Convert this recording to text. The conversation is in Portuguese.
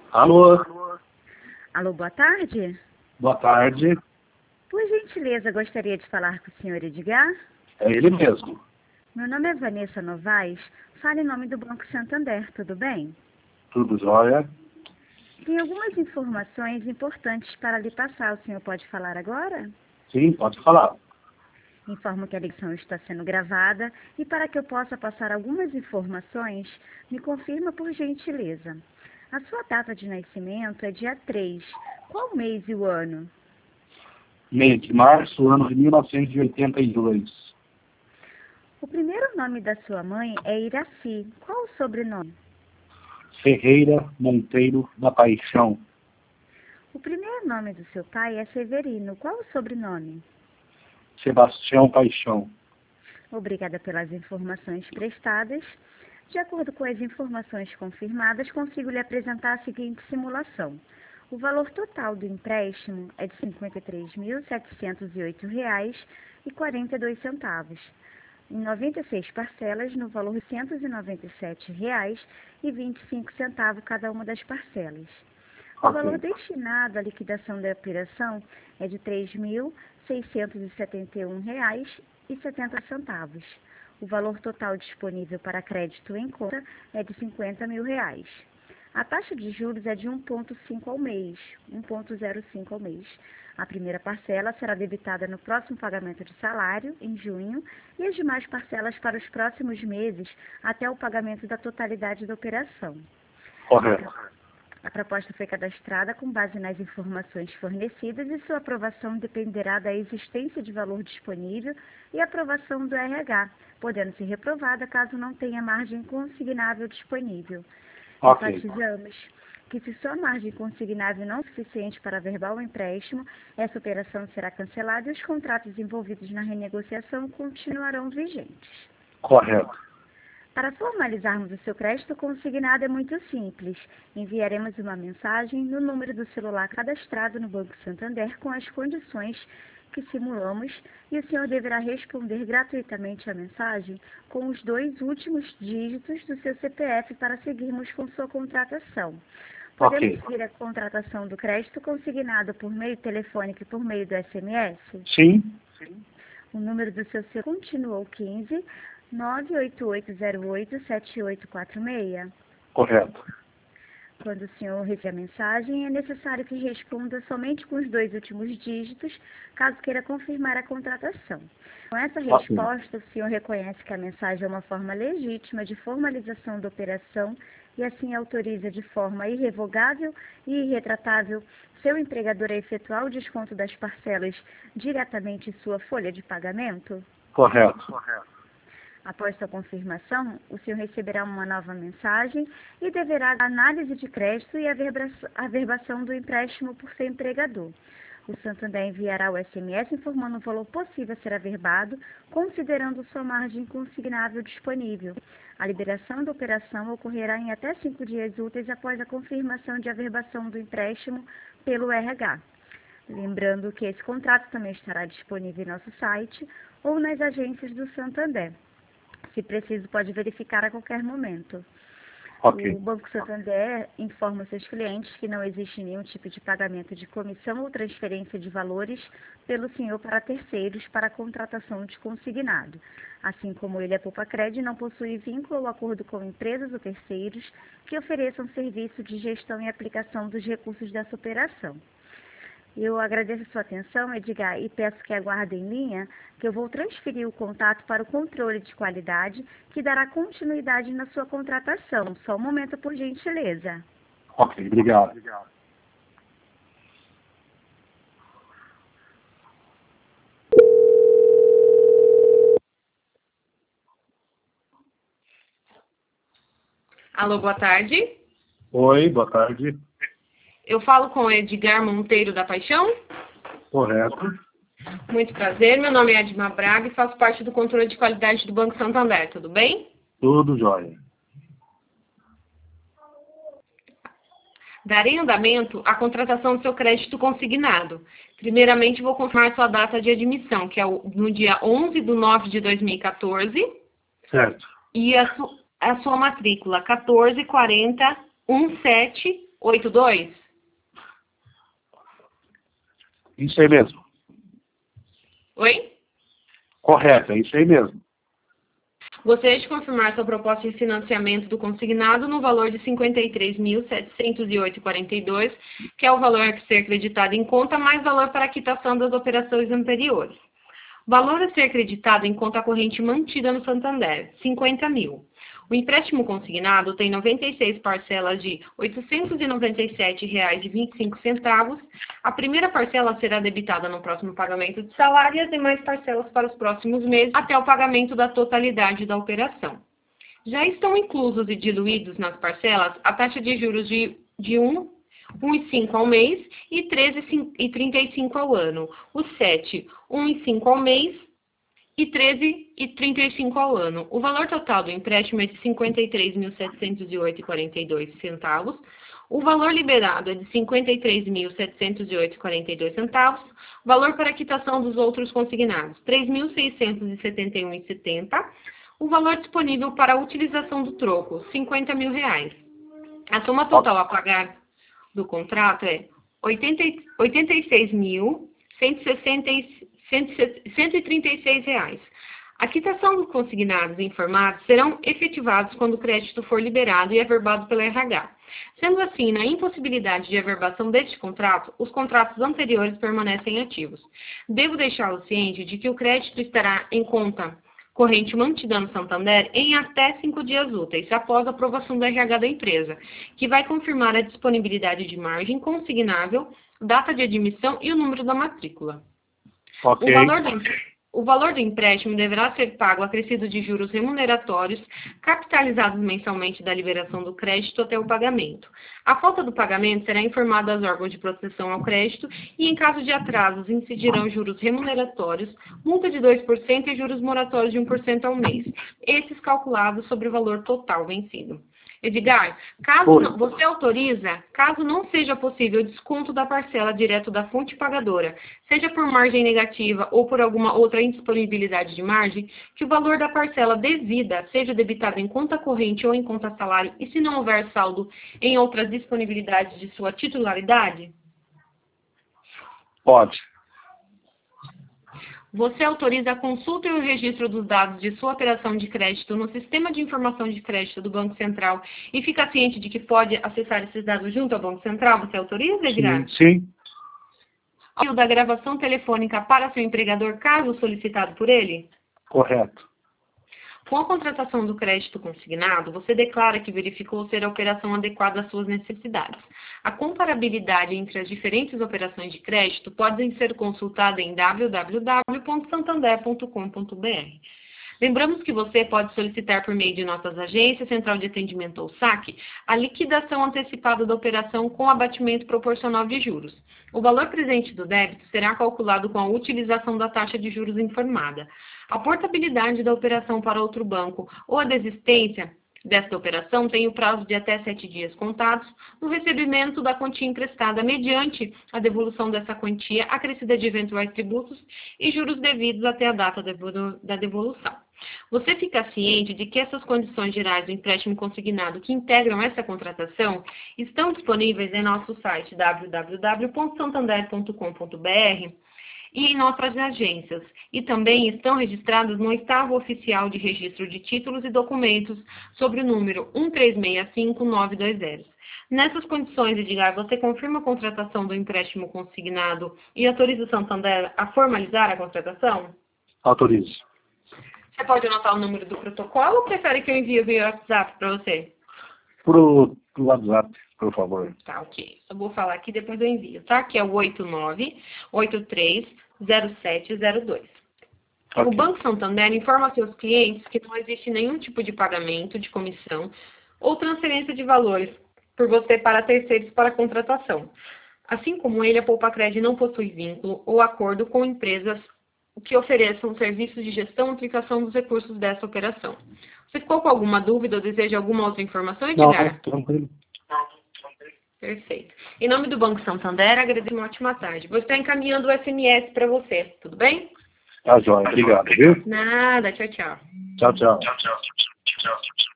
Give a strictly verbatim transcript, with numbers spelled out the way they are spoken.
Alô? Alô, boa tarde. Boa tarde. Por gentileza, gostaria de falar com o senhor Edgar? É ele mesmo. Meu nome é Vanessa Novaes. Fala em nome do Banco Santander, tudo bem? Tudo jóia? Tem algumas informações importantes para lhe passar. O senhor pode falar agora? Sim, pode falar. Informo que a ligação está sendo gravada e para que eu possa passar algumas informações, me confirma por gentileza. A sua data de nascimento é dia três. Qual mês e o ano? Mês de março, ano de mil novecentos e oitenta e dois. O primeiro nome da sua mãe é Iraci. Qual o sobrenome? Ferreira Monteiro da Paixão. O primeiro nome do seu pai é Severino. Qual o sobrenome? Sebastião Paixão. Obrigada pelas informações prestadas. De acordo com as informações confirmadas, consigo lhe apresentar a seguinte simulação. O valor total do empréstimo é de cinquenta e três mil, setecentos e oito reais e quarenta e dois centavos. Em noventa e seis parcelas, no valor de cento e noventa e sete reais e vinte e cinco centavos cada uma das parcelas. O Ok. valor destinado à liquidação da operação é de três mil, seiscentos e setenta e um reais e setenta centavos. O valor total disponível para crédito em conta é de cinquenta mil reais. A taxa de juros é de um vírgula cinco ao mês, um vírgula zero cinco ao mês. A primeira parcela será debitada no próximo pagamento de salário, em junho, e as demais parcelas para os próximos meses, até o pagamento da totalidade da operação. Correto. A proposta foi cadastrada com base nas informações fornecidas e sua aprovação dependerá da existência de valor disponível e aprovação do R H, podendo ser reprovada caso não tenha margem consignável disponível. Ok. Enfatizamos que se sua margem consignável não é suficiente para averbar o empréstimo, essa operação será cancelada e os contratos envolvidos na renegociação continuarão vigentes. Correto. Para formalizarmos o seu crédito consignado é muito simples. Enviaremos uma mensagem no número do celular cadastrado no Banco Santander com as condições que simulamos e o senhor deverá responder gratuitamente a mensagem com os dois últimos dígitos do seu C P F para seguirmos com sua contratação. Podemos Ok. seguir a contratação do crédito consignado por meio telefônico e por meio do S M S? Sim. O número do seu celular continuou quinze, nove oito oito zero oito, sete oito quatro seis. Correto. Quando o senhor receber a mensagem, é necessário que responda somente com os dois últimos dígitos, caso queira confirmar a contratação. Com essa resposta, o senhor reconhece que a mensagem é uma forma legítima de formalização da operação e assim autoriza de forma irrevogável e irretratável seu empregador a efetuar o desconto das parcelas diretamente em sua folha de pagamento? Correto. Após sua confirmação, o senhor receberá uma nova mensagem e deverá dar análise de crédito e averbação do empréstimo por seu empregador. O Santander enviará o S M S informando o valor possível a ser averbado, considerando sua margem consignável disponível. A liberação da operação ocorrerá em até cinco dias úteis após a confirmação de averbação do empréstimo pelo R H. Lembrando que esse contrato também estará disponível em nosso site ou nas agências do Santander. Se preciso, pode verificar a qualquer momento. Ok. O Banco Santander informa seus clientes que não existe nenhum tipo de pagamento de comissão ou transferência de valores pelo senhor para terceiros para a contratação de consignado. Assim como ele, a Poupa-Cred não possui vínculo ou acordo com empresas ou terceiros que ofereçam serviço de gestão e aplicação dos recursos dessa operação. Eu agradeço a sua atenção, Edgar, e peço que aguarde em linha, que eu vou transferir o contato para o controle de qualidade, que dará continuidade na sua contratação. Só um momento, por gentileza. Ok, obrigado. Alô, boa tarde. Oi, boa tarde. Eu falo com o Edgar Monteiro da Paixão. Correto. Muito prazer, meu nome é Edmar Braga e faço parte do controle de qualidade do Banco Santander, tudo bem? Tudo jóia. Darei andamento à contratação do seu crédito consignado. Primeiramente, vou confirmar sua data de admissão, que é no dia onze de nove de dois mil e quatorze. Certo. E a, su a sua matrícula, quatorze quarenta, dezessete oito dois? Isso aí mesmo. Oi? Correto, é isso aí mesmo. Gostaria de confirmar sua proposta de financiamento do consignado no valor de cinquenta e três mil, setecentos e oito reais e quarenta e dois centavos, que é o valor a ser acreditado em conta, mais valor para a quitação das operações anteriores. Valor a ser acreditado em conta corrente mantida no Santander, cinquenta mil. O empréstimo consignado tem noventa e seis parcelas de oitocentos e noventa e sete reais e vinte e cinco centavos. A primeira parcela será debitada no próximo pagamento de salário e as demais parcelas para os próximos meses, até o pagamento da totalidade da operação. Já estão inclusos e diluídos nas parcelas a taxa de juros de, de um um vírgula cinco ao mês e treze vírgula trinta e cinco ao ano. O sete, um vírgula cinco ao mês e treze vírgula trinta e cinco ao ano. O valor total do empréstimo é de cinquenta e três mil, setecentos e oito reais e quarenta e dois centavos. O valor liberado é de cinquenta e três mil, setecentos e oito reais e quarenta e dois centavos. Valor para quitação dos outros consignados, três mil, seiscentos e setenta e um reais e setenta centavos. O valor disponível para a utilização do troco, cinquenta mil reais. A soma total a pagar do contrato é oitenta e seis mil, cento e trinta e seis reais. A quitação dos consignados informados serão efetivados quando o crédito for liberado e averbado pela R H. Sendo assim, na impossibilidade de averbação deste contrato, os contratos anteriores permanecem ativos. Devo deixá-lo ciente de que o crédito estará em conta corrente mantida no Santander em até cinco dias úteis, após a aprovação do R H da empresa, que vai confirmar a disponibilidade de margem consignável, data de admissão e o número da matrícula. Ok. O valor do, o valor do empréstimo deverá ser pago acrescido de juros remuneratórios, capitalizados mensalmente da liberação do crédito até o pagamento. A falta do pagamento será informada aos órgãos de proteção ao crédito e, em caso de atrasos, incidirão juros remuneratórios, multa de dois por cento e juros moratórios de um por cento ao mês, esses calculados sobre o valor total vencido. Edgar, caso não, você autoriza, caso não seja possível o desconto da parcela direto da fonte pagadora, seja por margem negativa ou por alguma outra indisponibilidade de margem, que o valor da parcela devida seja debitado em conta corrente ou em conta salário e se não houver saldo em outras disponibilidades de sua titularidade? Pode. Você autoriza a consulta e o registro dos dados de sua operação de crédito no Sistema de Informação de Crédito do Banco Central e fica ciente de que pode acessar esses dados junto ao Banco Central? Você autoriza, Edgar? Sim. Sim. Da gravação telefônica para seu empregador, caso solicitado por ele? Correto. Com a contratação do crédito consignado, você declara que verificou ser a operação adequada às suas necessidades. A comparabilidade entre as diferentes operações de crédito pode ser consultada em w w w ponto santander ponto com ponto b r. Lembramos que você pode solicitar por meio de nossas agências, central de atendimento ou saque, a liquidação antecipada da operação com abatimento proporcional de juros. O valor presente do débito será calculado com a utilização da taxa de juros informada. A portabilidade da operação para outro banco ou a desistência desta operação tem o prazo de até sete dias contados no recebimento da quantia emprestada mediante a devolução dessa quantia acrescida de eventuais tributos e juros devidos até a data da devolução. Você fica ciente de que essas condições gerais do empréstimo consignado que integram essa contratação estão disponíveis em nosso site w w w ponto santander ponto com ponto b r e em nossas agências, e também estão registradas no Estado Oficial de Registro de Títulos e Documentos sobre o número um três seis cinco nove dois zero. Nessas condições, Edgar, você confirma a contratação do empréstimo consignado e autoriza o Santander a formalizar a contratação? Autorizo. Você pode anotar o número do protocolo ou prefere que eu envie via WhatsApp para você? Pro, pro WhatsApp, por favor. Tá, ok. Eu vou falar aqui, depois eu envio, tá? Que é o oito nove oito três zero sete zero dois. Okay. O Banco Santander informa a seus clientes que não existe nenhum tipo de pagamento de comissão ou transferência de valores por você para terceiros para contratação. Assim como ele, a Poupacred não possui vínculo ou acordo com empresas que ofereçam serviços de gestão e aplicação dos recursos dessa operação. Você ficou com alguma dúvida ou deseja alguma outra informação, Edgar? Não, tranquilo. Perfeito. Em nome do Banco Santander, agradeço uma ótima tarde. Vou estar encaminhando o S M S para você, tudo bem? Tá, joia. Obrigado, viu? Nada, tchau, tchau. Tchau, tchau. Tchau, tchau. Tchau.